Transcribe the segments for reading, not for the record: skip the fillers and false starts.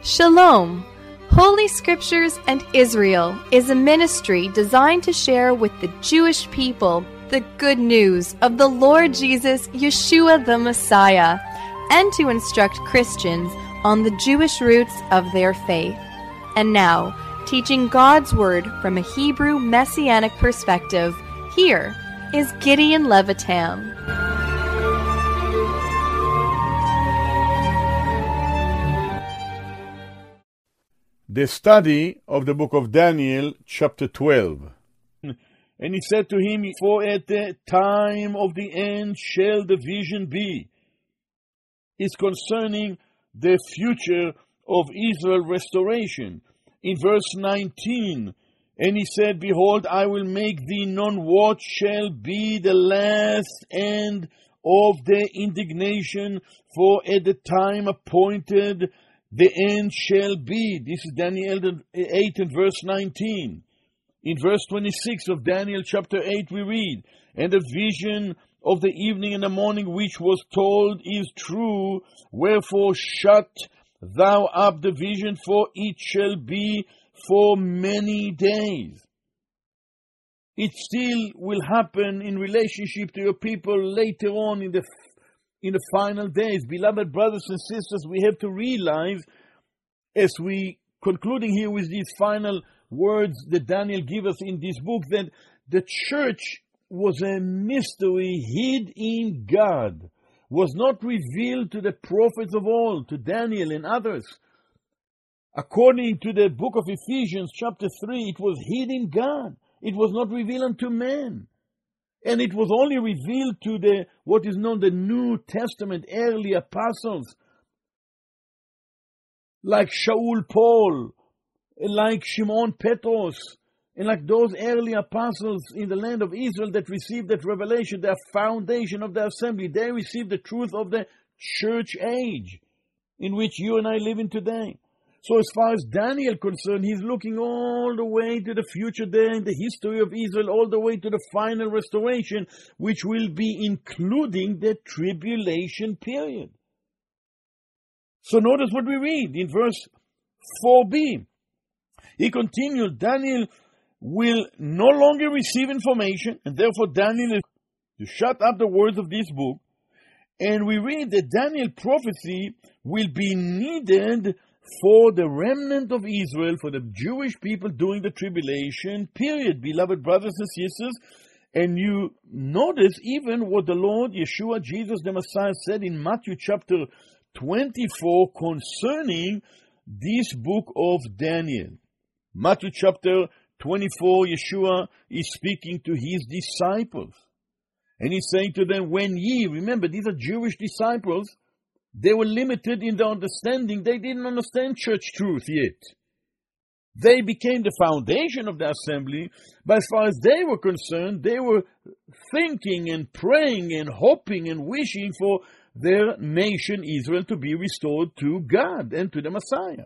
Shalom! Holy Scriptures and Israel is a ministry designed to share with the Jewish people the good news of the Lord Jesus, Yeshua the Messiah, and to instruct Christians on the Jewish roots of their faith. And now, teaching God's Word from a Hebrew Messianic perspective, here is Gideon Levitam. The study of the book of Daniel, chapter 12. And he said to him, For at the time of the end shall the vision be. It's concerning the future of Israel restoration. In verse 19, and he said, Behold, I will make thee known what shall be the last end of the indignation, for at the time appointed the end shall be. This is Daniel 8 and verse 19. In verse 26 of Daniel chapter 8 we read, And the vision of the evening and the morning which was told is true, wherefore shut thou up the vision, for it shall be for many days. It still will happen in relationship to your people later on in the final days. Beloved brothers and sisters, we have to realize, as we concluding here with these final words that Daniel gives us in this book, that the church was a mystery hid in God, was not revealed to the prophets of old, to Daniel and others. According to the book of Ephesians chapter 3, it was hid in God. It was not revealed unto man. And it was only revealed to what is known the New Testament early apostles, like Shaul Paul, like Shimon Petros, and like those early apostles in the land of Israel that received that revelation, the foundation of the assembly. They received the truth of the church age in which you and I live in today. So as far as Daniel is concerned, he's looking all the way to the future day in the history of Israel, all the way to the final restoration, which will be including the tribulation period. So notice what we read in verse 4b. He continued, Daniel will no longer receive information, and therefore Daniel is to shut up the words of this book. And we read that Daniel's prophecy will be needed for the remnant of Israel, for the Jewish people during the tribulation period, beloved brothers and sisters. And you notice even what the Lord Yeshua, Jesus the Messiah, said in Matthew chapter 24 concerning this book of Daniel. Matthew chapter 24, Yeshua is speaking to his disciples. And he's saying to them, when ye, remember these are Jewish disciples, they were limited in their understanding. They didn't understand church truth yet. They became the foundation of the assembly, but as far as they were concerned, they were thinking and praying and hoping and wishing for their nation, Israel, to be restored to God and to the Messiah.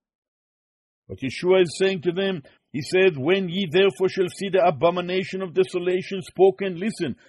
But Yeshua is saying to them, he said, when ye therefore shall see the abomination of desolation spoken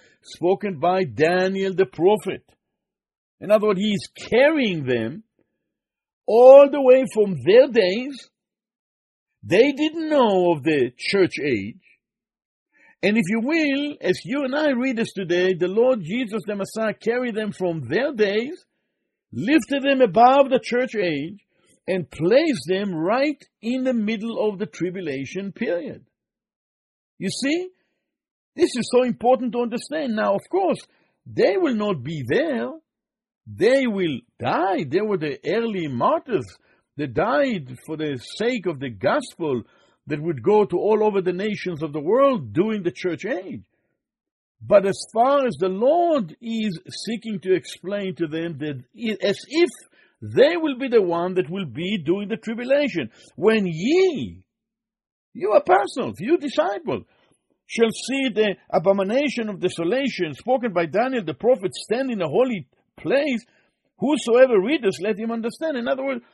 by Daniel the prophet. In other words, he is carrying them all the way from their days. They didn't know of the church age. And if you will, as you and I read this today, the Lord Jesus the Messiah carried them from their days, lifted them above the church age, and placed them right in the middle of the tribulation period. You see, this is so important to understand. Now, of course, they will not be there. They will die. They were the early martyrs that died for the sake of the gospel that would go to all over the nations of the world during the church age. But as far as the Lord is seeking to explain to them, that as if they will be the one that will be during the tribulation. When ye, you apostles, you disciples, shall see the abomination of desolation spoken by Daniel the prophet stand in a holy place, whosoever readeth, let him understand. In other words,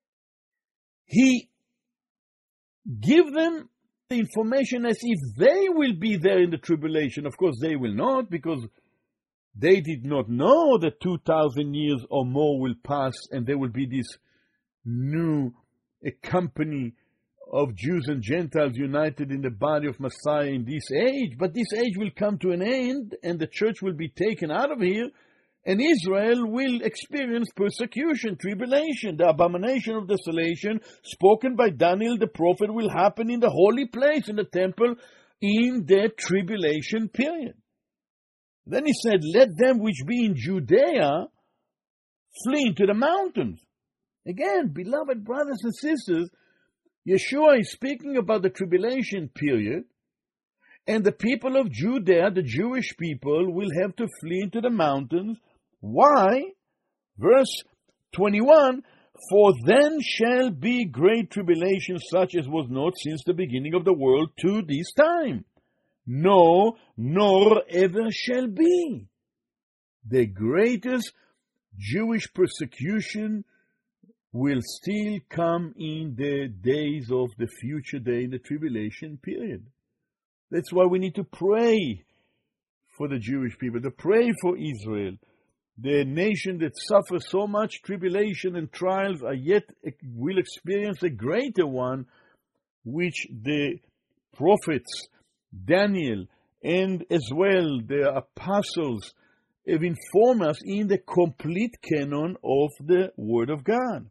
he give them the information as if they will be there in the tribulation. Of course, they will not, because they did not know that 2,000 years or more will pass and there will be this new company of Jews and Gentiles united in the body of Messiah in this age. But this age will come to an end, and the church will be taken out of here, and Israel will experience persecution, tribulation. The abomination of desolation spoken by Daniel the prophet will happen in the holy place, in the temple, in the tribulation period. Then he said, let them which be in Judea flee into the mountains. Again, beloved brothers and sisters, Yeshua is speaking about the tribulation period, and the people of Judea, the Jewish people, will have to flee into the mountains. Why? Verse 21, for then shall be great tribulation such as was not since the beginning of the world to this time. No, nor ever shall be. The greatest Jewish persecution will still come in the days of the future day, in the tribulation period. That's why we need to pray for the Jewish people, to pray for Israel. The nation that suffers so much tribulation and trials are yet will experience a greater one, which the prophets, Daniel, and as well the apostles have informed us in the complete canon of the Word of God.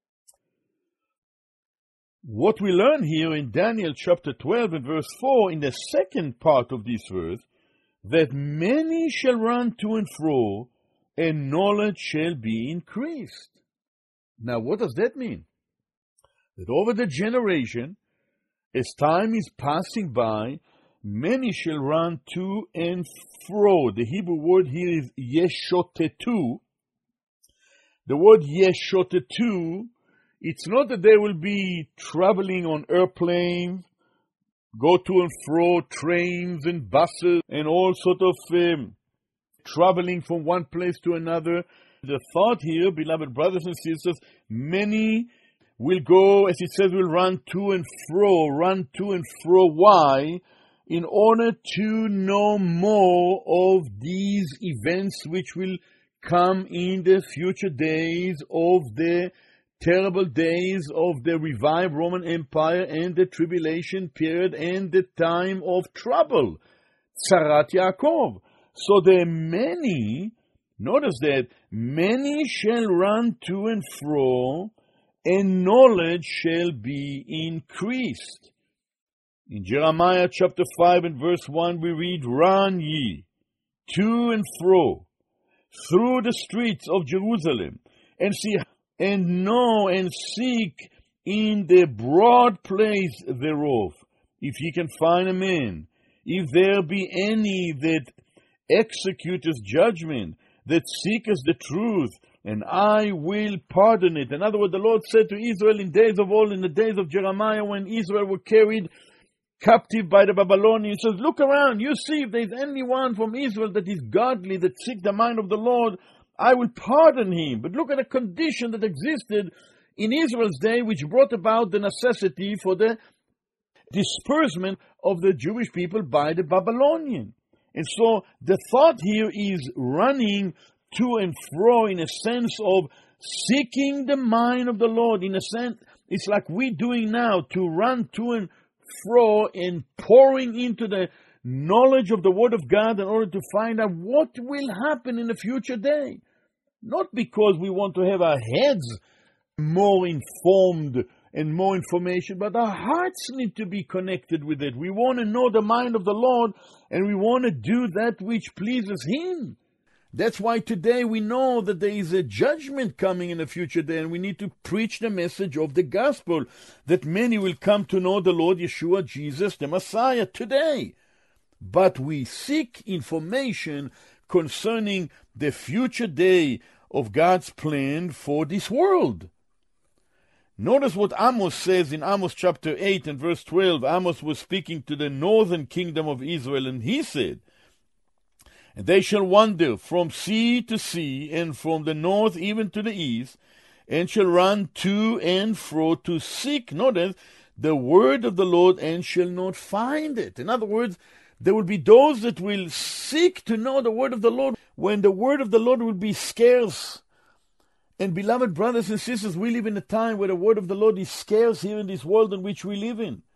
What we learn here in Daniel chapter 12 and verse 4, in the second part of this verse, that many shall run to and fro, and knowledge shall be increased. Now, what does that mean? That over the generation, as time is passing by, many shall run to and fro. The Hebrew word here is yeshotetu. The word yeshotetu, it's not that they will be traveling on airplanes, go to and fro, trains and buses, and all sort of traveling from one place to another. The thought here, beloved brothers and sisters, many will go, as it says, will run to and fro. Run to and fro. Why? In order to know more of these events which will come in the future days of the terrible days of the revived Roman Empire and the tribulation period and the time of trouble, Tzarat Yaakov. So there are many, notice that, many shall run to and fro, and knowledge shall be increased. In Jeremiah chapter 5 and verse 1 we read, run ye to and fro through the streets of Jerusalem, and see and know and seek in the broad place thereof, if ye can find a man, if there be any that executeth judgment, that seeketh the truth, and I will pardon it. In other words, the Lord said to Israel in days of old, in the days of Jeremiah, when Israel were carried captive by the Babylonians, he says, look around, you see if there is anyone from Israel that is godly, that seek the mind of the Lord, I will pardon him. But look at the condition that existed in Israel's day, which brought about the necessity for the disbursement of the Jewish people by the Babylonian. And so the thought here is running to and fro in a sense of seeking the mind of the Lord. In a sense, it's like we're doing now, to run to and fro and pouring into the knowledge of the Word of God in order to find out what will happen in the future day. Not because we want to have our heads more informed and more information, but our hearts need to be connected with it. We want to know the mind of the Lord, and we want to do that which pleases Him. That's why today we know that there is a judgment coming in the future day, and we need to preach the message of the gospel, that many will come to know the Lord Yeshua, Jesus, the Messiah, today. But we seek information concerning the future day of God's plan for this world. Notice what Amos says in Amos chapter 8 and verse 12. Amos was speaking to the northern kingdom of Israel, and he said, and they shall wander from sea to sea, and from the north even to the east, and shall run to and fro to seek, notice, the word of the Lord, and shall not find it. In other words, there will be those that will seek to know the word of the Lord when the word of the Lord will be scarce And beloved brothers and sisters, we live in a time where the word of the Lord is scarce here in this world in which we live in.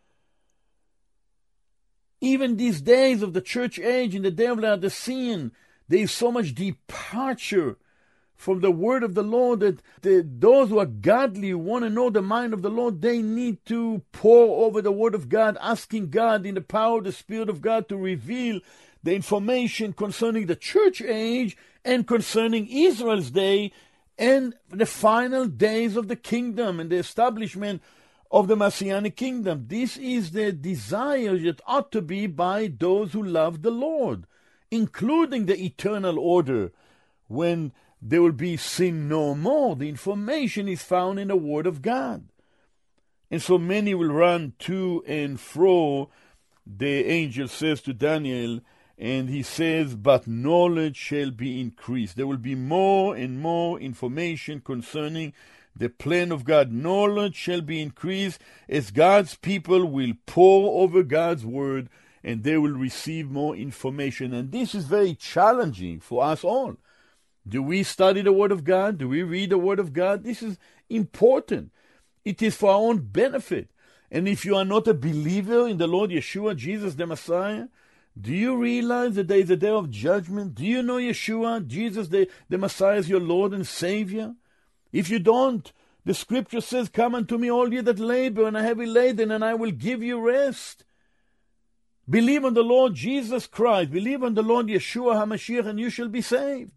Even these days of the church age, in the day of Laodicean, there is so much departure from the word of the Lord that those who are godly, who want to know the mind of the Lord, they need to pour over the word of God, asking God in the power of the Spirit of God to reveal the information concerning the church age and concerning Israel's day and the final days of the kingdom and the establishment of the Messianic kingdom. This is the desire that ought to be by those who love the Lord, including the eternal order, when there will be sin no more. The information is found in the Word of God. And so many will run to and fro, the angel says to Daniel, and he says, but knowledge shall be increased. There will be more and more information concerning the plan of God. Knowledge shall be increased as God's people will pour over God's word, and they will receive more information. And this is very challenging for us all. Do we study the word of God? Do we read the word of God? This is important. It is for our own benefit. And if you are not a believer in the Lord Yeshua, Jesus the Messiah, do you realize that there is a day of judgment? Do you know Yeshua, Jesus the Messiah, is your Lord and Savior? If you don't, the scripture says, come unto me all ye that labor and are heavy laden, and I will give you rest. Believe on the Lord Jesus Christ. Believe on the Lord Yeshua HaMashiach, and you shall be saved.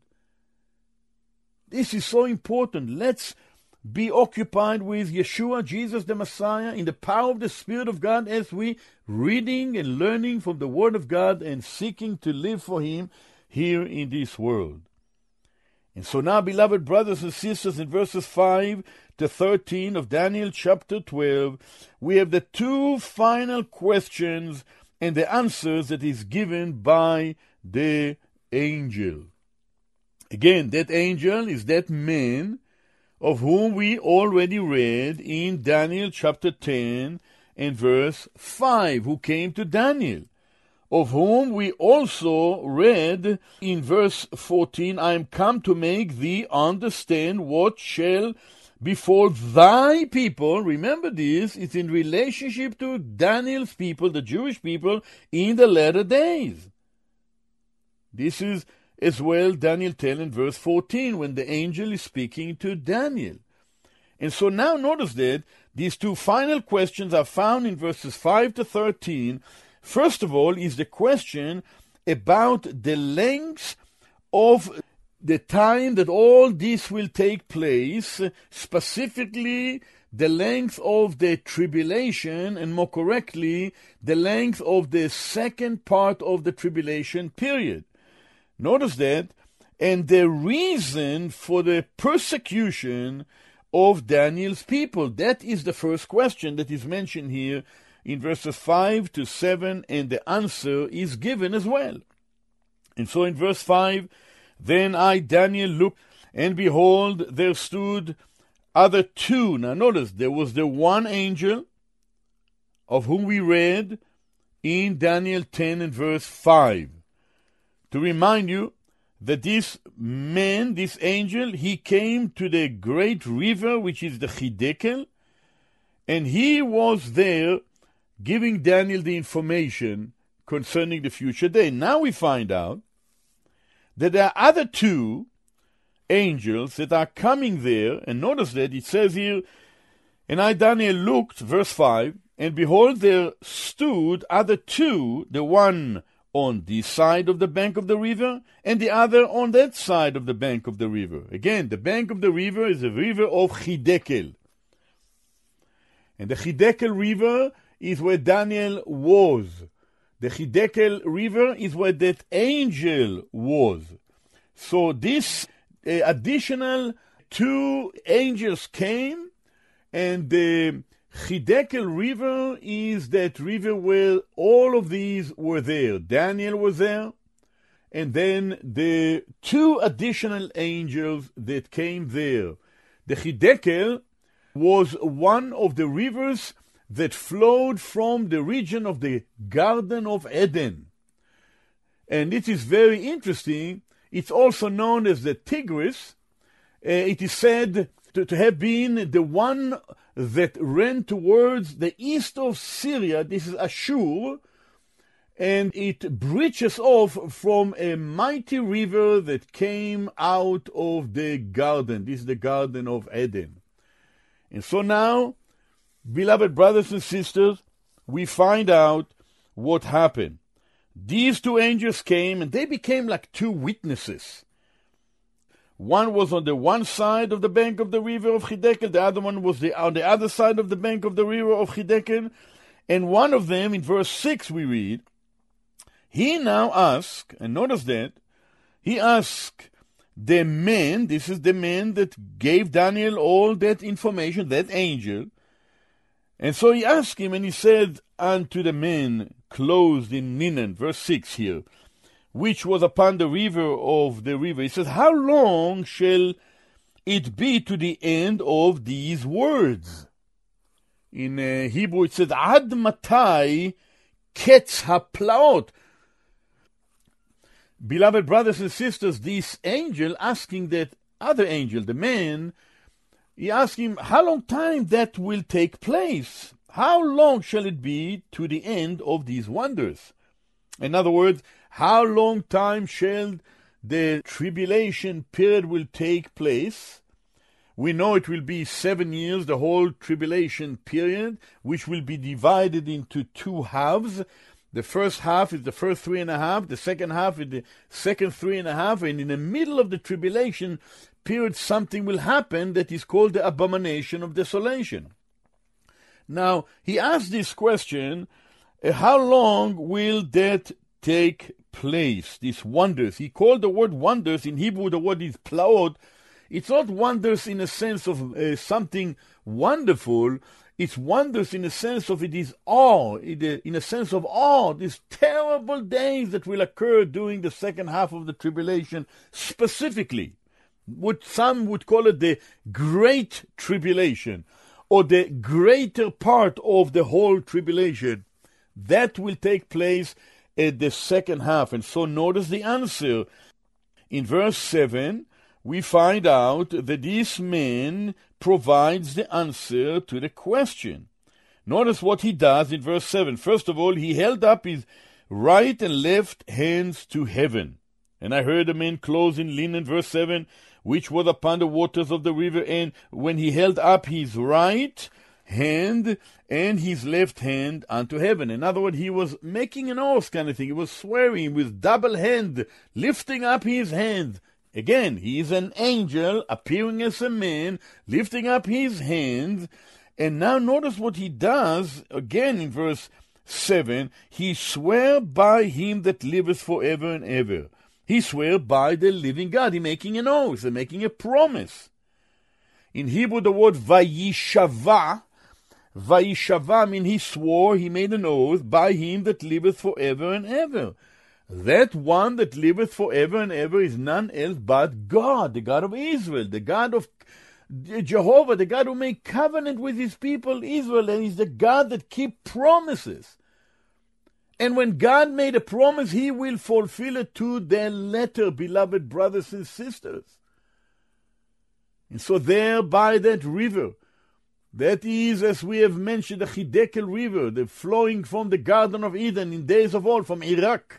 This is so important. Let's be occupied with Yeshua, Jesus the Messiah, in the power of the Spirit of God, as we reading and learning from the Word of God and seeking to live for Him here in this world. And so now, beloved brothers and sisters, in verses 5 to 13 of Daniel chapter 12, we have the two final questions and the answers that is given by the angel. Again, that angel is that man of whom we already read in Daniel chapter 10 and verse 5, who came to Daniel, of whom we also read in verse 14, I am come to make thee understand what shall befall thy people. Remember this, it's in relationship to Daniel's people, the Jewish people, in the latter days. This is as well Daniel 10 and verse 14, when the angel is speaking to Daniel. And so now notice that these two final questions are found in verses 5 to 13. First of all is the question about the length of the time that all this will take place, specifically the length of the tribulation, and more correctly, the length of the second part of the tribulation period. Notice that, and the reason for the persecution of Daniel's people. That is the first question that is mentioned here in verses 5 to 7, and the answer is given as well. And so in verse 5, then I, Daniel, looked, and behold, there stood other two. Now notice, there was the one angel of whom we read in Daniel 10 and verse 5. To remind you that this man, this angel, he came to the great river, which is the Hidekel, and he was there giving Daniel the information concerning the future day. Now we find out that there are other two angels that are coming there, and notice that it says here, and I, Daniel, looked, verse 5, and behold, there stood other two, the one on this side of the bank of the river, and the other on that side of the bank of the river. Again, the bank of the river is the river of Hidekel. And the Hidekel river is where Daniel was. The Hidekel river is where that angel was. So this additional two angels came, and the Hidekel river is that river where all of these were there. Daniel was there, and then the two additional angels that came there. The Hidekel was one of the rivers that flowed from the region of the Garden of Eden. And it is very interesting. It's also known as the Tigris, It is said to have been the one that ran towards the east of Syria. This is Ashur, and it breaches off from a mighty river that came out of the garden. This is the Garden of Eden. And so now, beloved brothers and sisters, we find out what happened. These two angels came, and they became like two witnesses. One was on the one side of the bank of the river of Hiddekel, the other one was on the other side of the bank of the river of Hiddekel. And one of them, in verse 6 we read, he now asked, and notice that, he asked the man, this is the man that gave Daniel all that information, that angel. And so he asked him, and he said unto the man clothed in linen, verse 6 here, which was upon the river of the river. He says, how long shall it be to the end of these words? In Hebrew it says, Ad matai ketz haplaot. Beloved brothers and sisters, this angel asking that other angel, the man, he asked him, how long time that will take place? How long shall it be to the end of these wonders? In other words, how long time shall the tribulation period will take place? We know it will be 7 years, the whole tribulation period, which will be divided into two halves. The first half is the first 3.5, the second half is the second 3.5, and in the middle of the tribulation period something will happen that is called the abomination of desolation. Now, he asked this question, how long will that take place, these wonders? He called the word wonders, in Hebrew the word is plaot. It's not wonders in a sense of something wonderful. It's wonders in the sense of it is awe, in a sense of awe, these terrible days that will occur during the second half of the tribulation, specifically. What some would call it the Great Tribulation, or the greater part of the whole tribulation. That will take place at the second half. And so notice the answer. In verse 7, we find out that this man provides the answer to the question. Notice what he does in verse 7. First of all, he held up his right and left hands to heaven. And I heard a man clothed in linen, verse 7, which was upon the waters of the river. And when he held up his right hand and his left hand unto heaven. In other words, he was making an oath kind of thing. He was swearing with double hand, lifting up his hand. Again, he is an angel appearing as a man, lifting up his hand. And now notice what he does, again in verse 7. He swear by him that liveth forever and ever. He swear by the living God. He's making an oath, he's making a promise. In Hebrew, the word vayishava means he swore, he made an oath by him that liveth forever and ever. That one that liveth forever and ever is none else but God, the God of Israel, the God of Jehovah, the God who made covenant with his people Israel, and he's the God that keeps promises. And when God made a promise, he will fulfill it to the letter, beloved brothers and sisters. And so there by that river, that is, as we have mentioned, the Hiddekel River, the flowing from the Garden of Eden in days of old, from Iraq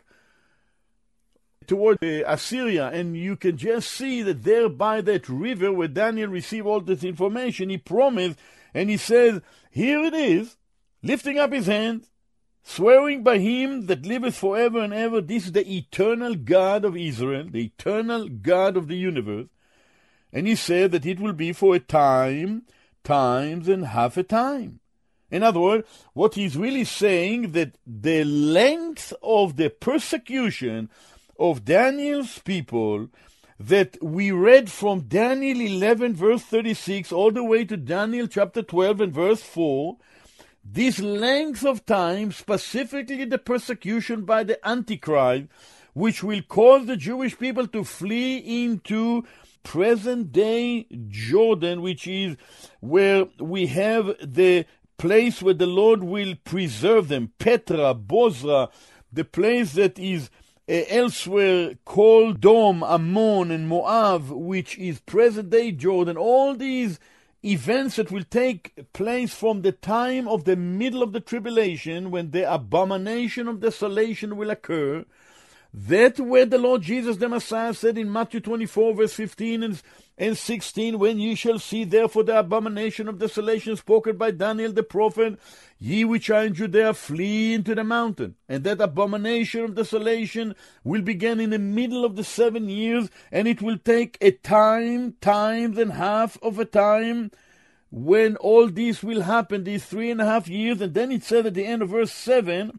toward Assyria, and you can just see that there by that river where Daniel received all this information, he promised, and he says, here it is, lifting up his hand, swearing by him that liveth forever and ever. This is the eternal God of Israel, the eternal God of the universe. And he said that it will be for a time, times, and half a time. In other words, what he's really saying, that the length of the persecution of Daniel's people that we read from Daniel 11 verse 36 all the way to Daniel chapter 12 and verse 4, this length of time, specifically the persecution by the Antichrist, which will cause the Jewish people to flee into present-day Jordan, which is where we have the place where the Lord will preserve them, Petra, Bozrah, the place that is elsewhere called Dom, Ammon, and Moab, which is present-day Jordan. All these events that will take place from the time of the middle of the tribulation, when the abomination of desolation will occur. That where the Lord Jesus the Messiah said in Matthew 24 verse 15 and 16, when ye shall see therefore the abomination of desolation spoken by Daniel the prophet, ye which are in Judea flee into the mountain. And that abomination of desolation will begin in the middle of the 7 years, and it will take a times and half of a time when all this will happen, these 3.5 years. And then it said at the end of verse 7,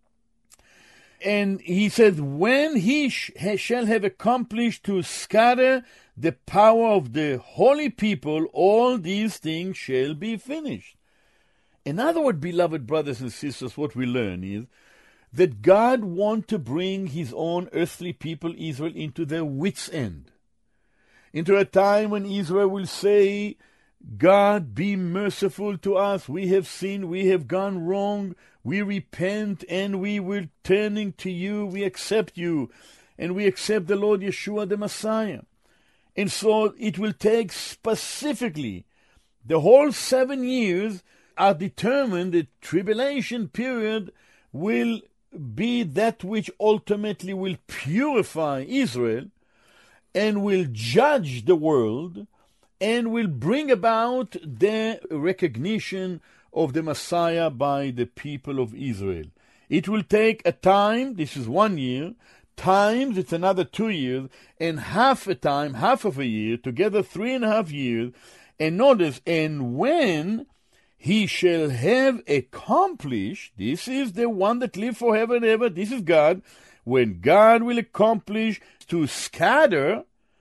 and he said, when he shall have accomplished to scatter the power of the holy people, all these things shall be finished. In other words, beloved brothers and sisters, what we learn is that God wants to bring his own earthly people, Israel, into their wits' end. Into a time when Israel will say, God, be merciful to us. We have sinned. We have gone wrong. We repent and we will turning to you. We accept you. And we accept the Lord Yeshua the Messiah. And so it will take specifically the whole 7 years are determined. The tribulation period will be that which ultimately will purify Israel and will judge the world and will bring about the recognition of the Messiah by the people of Israel. It will take a time, this is 1 year, times it's another 2 years, and half of a year, together 3.5 years. And notice, and when he shall have accomplished, this is the one that lives forever and ever, this is God, when God will accomplish to scatter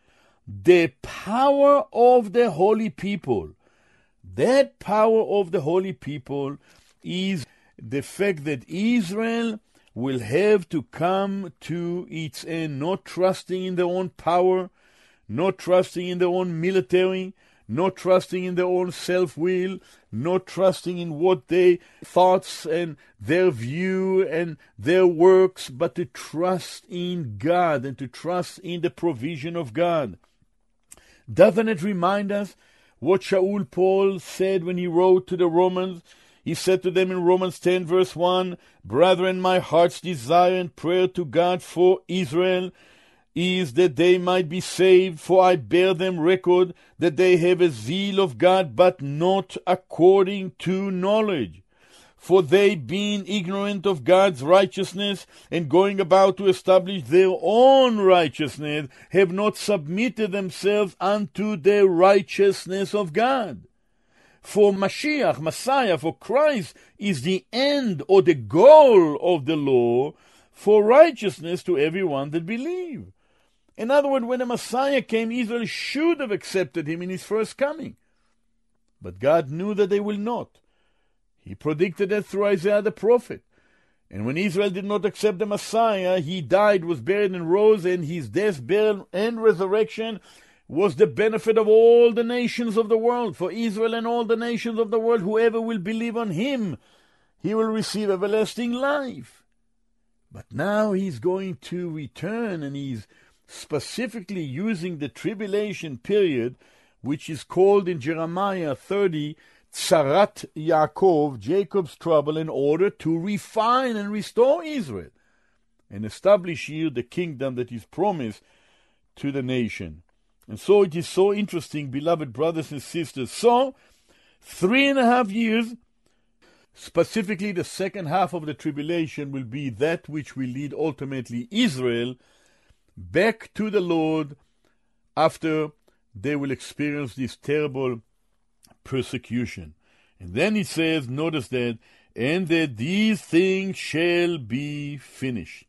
the power of the holy people. That power of the holy people is the fact that Israel will have to come to its end, not trusting in their own power, not trusting in their own military, not trusting in their own self-will, not trusting in what they thoughts and their view and their works, but to trust in God and to trust in the provision of God. Doesn't it remind us what Shaul Paul said when he wrote to the Romans? He said to them in Romans 10 verse 1, Brethren, my heart's desire and prayer to God for Israel is that they might be saved, for I bear them record that they have a zeal of God, but not according to knowledge. For they, being ignorant of God's righteousness, and going about to establish their own righteousness, have not submitted themselves unto the righteousness of God. For Mashiach, Messiah, for Christ is the end or the goal of the law for righteousness to everyone that believes. In other words, when the Messiah came, Israel should have accepted him in his first coming. But God knew that they will not. He predicted that through Isaiah the prophet. And when Israel did not accept the Messiah, he died, was buried, and rose, and his death, burial, and resurrection was the benefit of all the nations of the world. For Israel and all the nations of the world, whoever will believe on him, he will receive everlasting life. But now he's going to return, and he's specifically using the tribulation period, which is called in Jeremiah 30, Tzarat Yaakov, Jacob's trouble, in order to refine and restore Israel and establish here the kingdom that is promised to the nation. And so it is so interesting, beloved brothers and sisters. So, 3.5 years, specifically the second half of the tribulation, will be that which will lead ultimately Israel back to the Lord after they will experience this terrible persecution. And then it says, notice that, and that these things shall be finished.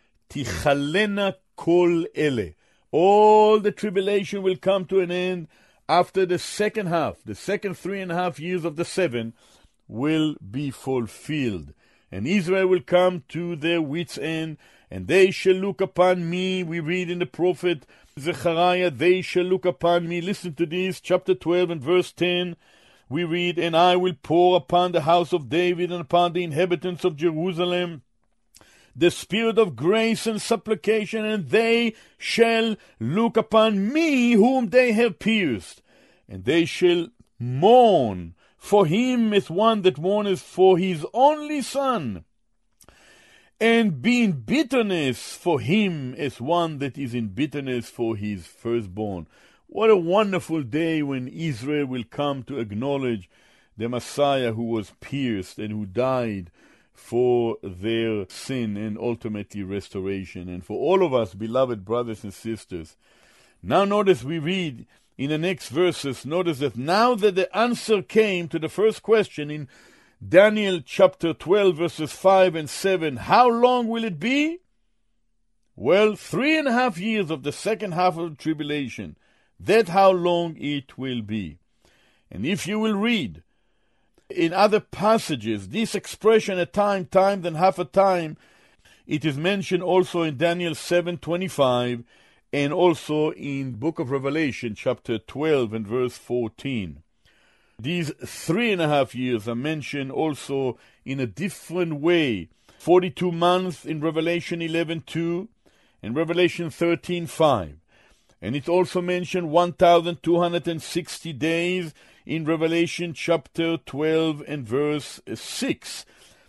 Tichalena kol ele. All the tribulation will come to an end after the second half. The second 3.5 years of the 7 will be fulfilled. And Israel will come to their wits' end, and they shall look upon me. We read in the prophet Zechariah, they shall look upon me. Listen to this, chapter 12 and verse 10. We read, and I will pour upon the house of David and upon the inhabitants of Jerusalem the spirit of grace and supplication, and they shall look upon me whom they have pierced, and they shall mourn for him as one that mourneth for his only son, and be in bitterness for him as one that is in bitterness for his firstborn. What a wonderful day when Israel will come to acknowledge the Messiah who was pierced and who died for their sin and ultimately restoration. And for all of us, beloved brothers and sisters, now notice we read in the next verses, notice that now that the answer came to the first question in Daniel chapter 12 verses 5 and 7, how long will it be? Well, 3.5 years of the second half of the tribulation. That's how long it will be. And if you will read in other passages, this expression a time than half a time, it is mentioned also in Daniel 7:25 and also in book of Revelation chapter 12 and verse 14. These 3.5 years are mentioned also in a different way. 42 months in Revelation 11:2 and Revelation 13:5. And it's also mentioned 1,260 days in Revelation chapter 12 and verse 6.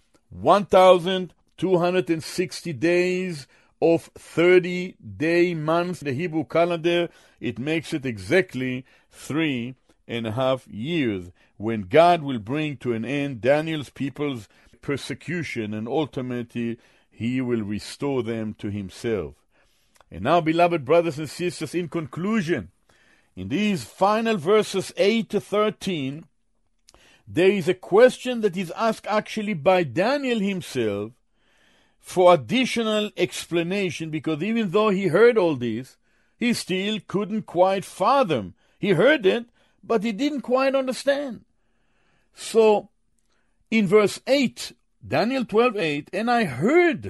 1,260 days of 30-day month. The Hebrew calendar, it makes it exactly 3.5 years when God will bring to an end Daniel's people's persecution, and ultimately he will restore them to himself. And now, beloved brothers and sisters, in conclusion, in these final verses 8 to 13, there is a question that is asked actually by Daniel himself for additional explanation, because even though he heard all this, he still couldn't quite fathom. He heard it, but he didn't quite understand. So, in verse 8, Daniel 12:8, and I heard.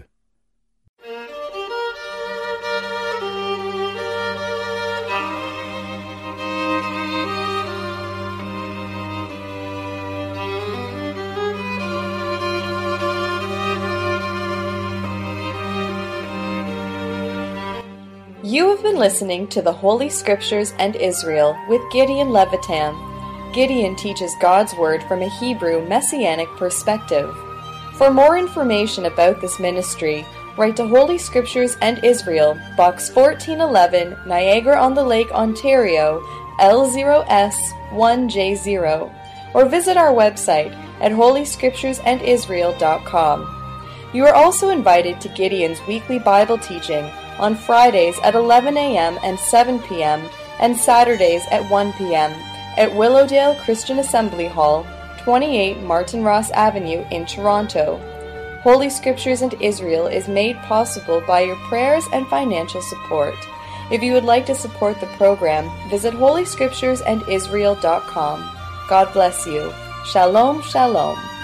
You have been listening to the Holy Scriptures and Israel with Gideon Levitam. Gideon teaches God's Word from a Hebrew Messianic perspective. For more information about this ministry, write to Holy Scriptures and Israel, Box 1411, Niagara-on-the-Lake, Ontario, L0S1J0, or visit our website at holyscripturesandisrael.com. You are also invited to Gideon's weekly Bible teaching on Fridays at 11 a.m. and 7 p.m. and Saturdays at 1 p.m. at Willowdale Christian Assembly Hall, 28 Martin Ross Avenue in Toronto. Holy Scriptures and Israel is made possible by your prayers and financial support. If you would like to support the program, visit holyscripturesandisrael.com. God bless you. Shalom, shalom.